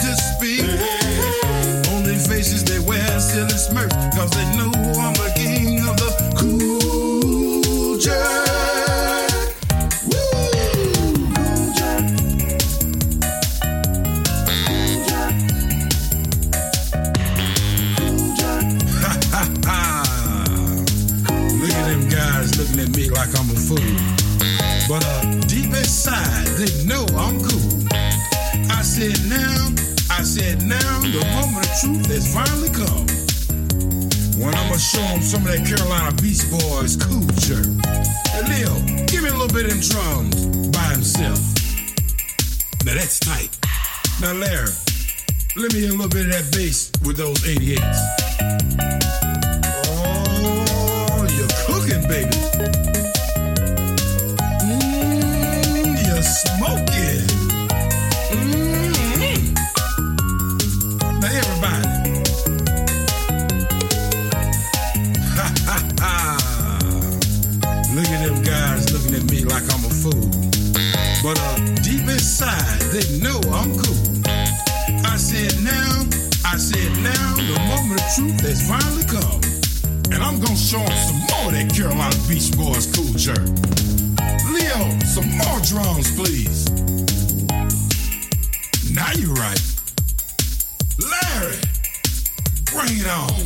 to speak. On their faces they wear silly smirks, cause they know I'm the king of the cool jerk. Woo! Cool jerk. Cool jerk. Ha ha ha! Look at them guys looking at me like I'm a fool. But deep inside, they know I'm cool. I said now, the moment of truth has finally come. When I'ma show them some of that Carolina Beach Boys cool jerk. Hey, Leo, give me a little bit of them drums by himself. Now that's tight. Now Larry, let me hear a little bit of that bass with those 88s. Oh, you're cooking, baby. You're smoking. Now everybody. Ha ha ha. Look at them guys looking at me like I'm a fool. But deep inside, they know I'm cool. I said now, the moment of truth has finally come. And I'm gonna show them some more of that Carolina Beach Boys cool jerk. Leo, some more drums, please. Now you're right. Larry, bring it on.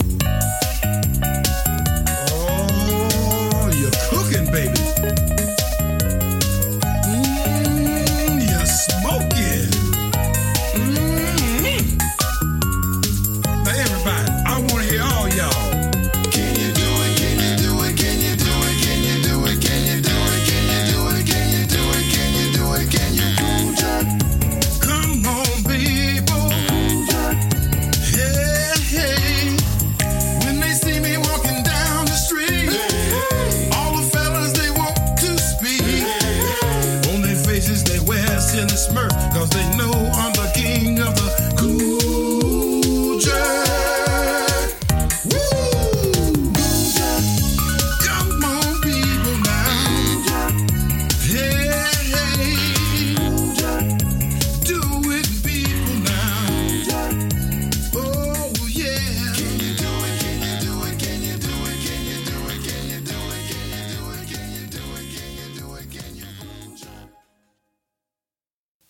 Oh, you're cooking, baby. You're smoking. Now everybody, I want to hear all y'all. Can you do it? Can you do it? Can you do it? Can you do it? Can you do it? Can you do it? Can you do it? Can you do it? Can you cool jerk? Come on, people. Cool jerk. Hey, hey. When they see me walking down the street, all the fellas they want to speak. On their faces they wear silly smirks.